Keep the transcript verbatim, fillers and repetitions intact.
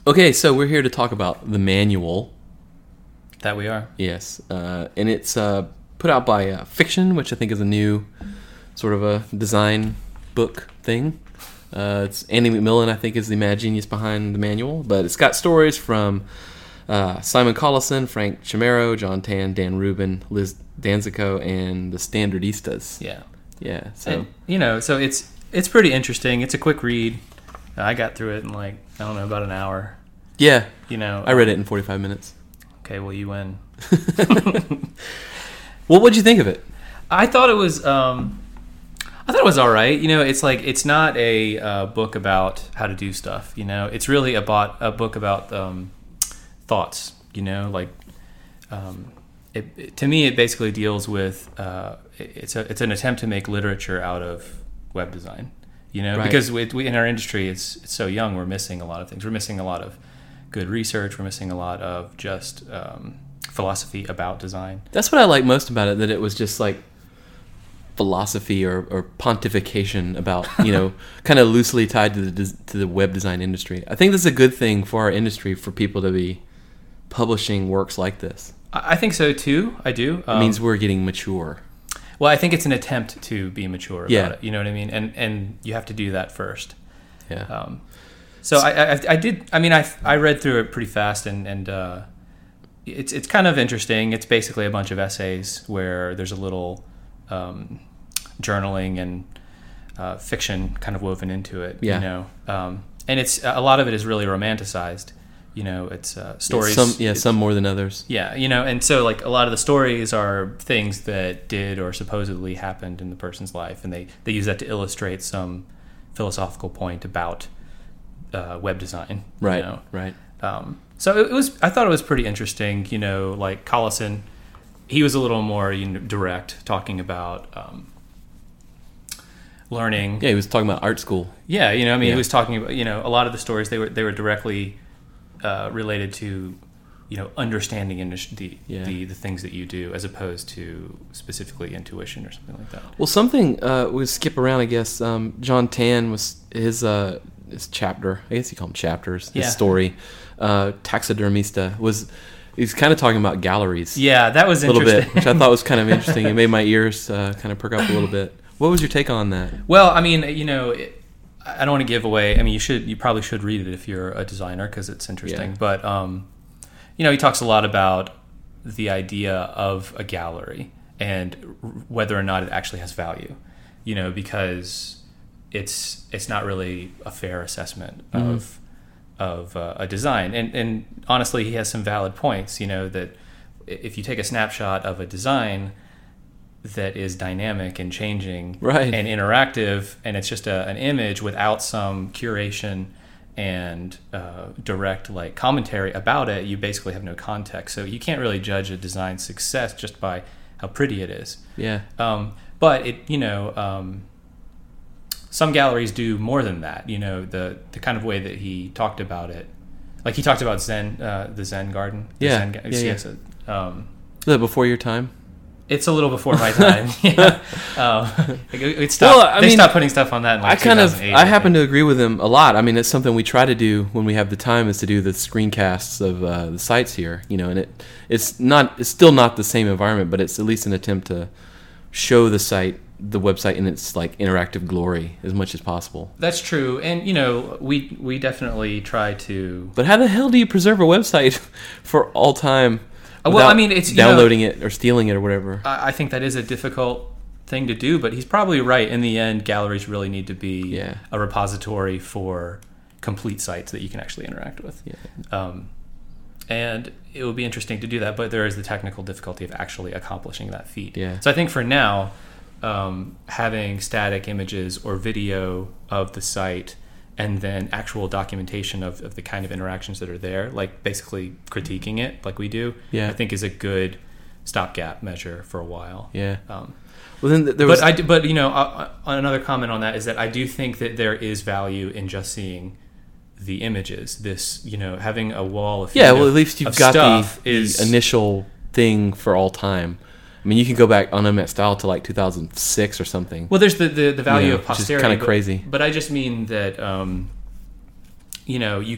Okay, so we're here to talk about the manual. That we are. Yes, uh, and it's uh, put out by uh, Fiction, which I think is a new sort of a design book thing. Uh, it's Andy McMillan, I think, is the mad genius behind the manual, but it's got stories from uh, Simon Collison, Frank Chimero, John Tan, Dan Rubin, Liz Danzico, and the Standardistas. Yeah. Yeah, so... And, you know, so it's it's pretty interesting. It's a quick read. I got through it in, like, I don't know, about an hour. Yeah. You know. I read it in forty-five minutes. Okay, well, you win. Well, what'd you think of it? I thought it was... Um, I thought it was all right. You know, it's like it's not a uh, book about how to do stuff. You know, it's really about a book about um, thoughts. You know, like um, it, it, to me, it basically deals with uh, it's a it's an attempt to make literature out of web design. You know, Right. because we, we in our industry, it's it's so young. We're missing a lot of things. We're missing a lot of good research. We're missing a lot of just um, philosophy about design. That's what I like most about it, that it was just like philosophy or, or pontification about, you know, kind of loosely tied to the des- to the web design industry. I think this is a good thing for our industry, for people to be publishing works like this. I I think so too. I do. Um, It means we're getting mature. Well, I think it's an attempt to be mature about Yeah. it. You know what I mean? And and you have to do that first. Yeah. Um, so I, I I did. I mean, I I read through it pretty fast, and and uh, it's it's kind of interesting. It's basically a bunch of essays where there's a little um, journaling and uh, fiction kind of woven into it. Yeah. You know, um, and it's a lot of it is really romanticized. You know, it's uh, stories. Some, yeah, some more than others. Yeah, you know, and so like a lot of the stories are things that did or supposedly happened in the person's life, and they, they use that to illustrate some philosophical point about uh, web design. Right, You know? right. Um, so it was. I thought it was pretty interesting. You know, like Collison, he was a little more you know, direct, talking about um, learning. Yeah, he was talking about art school. Yeah, you know, I mean, Yeah. he was talking about you know a lot of the stories they were they were directly uh, related to you know understanding initi- the, Yeah. the the things that you do, as opposed to specifically intuition or something like that. Well, something uh, we skip around, I guess. Um, John Tan was his uh, his chapter. I guess you call them chapters. His Yeah. story, uh, Taxidermista, was he's kind of talking about galleries. Yeah, that was a little interesting. bit, which I thought was kind of interesting. It made my ears uh, kind of perk up a little bit. What was your take on that? Well, I mean, you know, it, I don't want to give away. I mean, you should, you probably should read it if you're a designer because it's interesting. Yeah. But um, you know, he talks a lot about the idea of a gallery and whether or not it actually has value. You know, because it's it's not really a fair assessment Mm-hmm. of of uh, a design. And and honestly, he has some valid points. You know, that if you take a snapshot of a design that is dynamic and changing Right. and interactive, and it's just a, an image without some curation and uh, direct like commentary about it, you basically have no context. So you can't really judge a design success just by how pretty it is. Yeah. Um, but it, you know, um, some galleries do more than that. You know, the the kind of way that he talked about it, like he talked about Zen, uh, the Zen garden. The Yeah. Zen, ga- Yeah, yeah. yes, um, Was that before your time? It's a little before my time. yeah. um, it, it stopped, Well, I they mean, stopped putting stuff on that in like I kind of, two thousand eight, I happen think. to agree with him a lot. I mean, it's something we try to do when we have the time, is to do the screencasts of uh, the sites here, you know, and it, it's not, it's still not the same environment, but it's at least an attempt to show the site, the website in its like interactive glory as much as possible. That's true. And, you know, we, we definitely try to... But how the hell do you preserve a website for all time? Well, without I mean, it's, you downloading it or stealing it or whatever. I I think that is a difficult thing to do, but he's probably right. In the end, galleries really need to be Yeah. a repository for complete sites that you can actually interact with. Yeah. Um, and it will be interesting to do that, but there is the technical difficulty of actually accomplishing that feat. Yeah. So I think for now, um, having static images or video of the site and then actual documentation of, of the kind of interactions that are there, like basically critiquing it like we do, Yeah. I think is a good stopgap measure for a while. Yeah. Um, Well, then th- there was. but I do, but you know, uh, uh, another comment on that is that I do think that there is value in just seeing the images. This, you know, having a wall of yeah, of- well, at least you've of got stuff the, is the initial thing for all time. I mean, you can go back on Unmet Style to like two thousand six or something. well, there's the the, the value Yeah, of which is posterity, kinda but- crazy. But I just mean that um, you know, you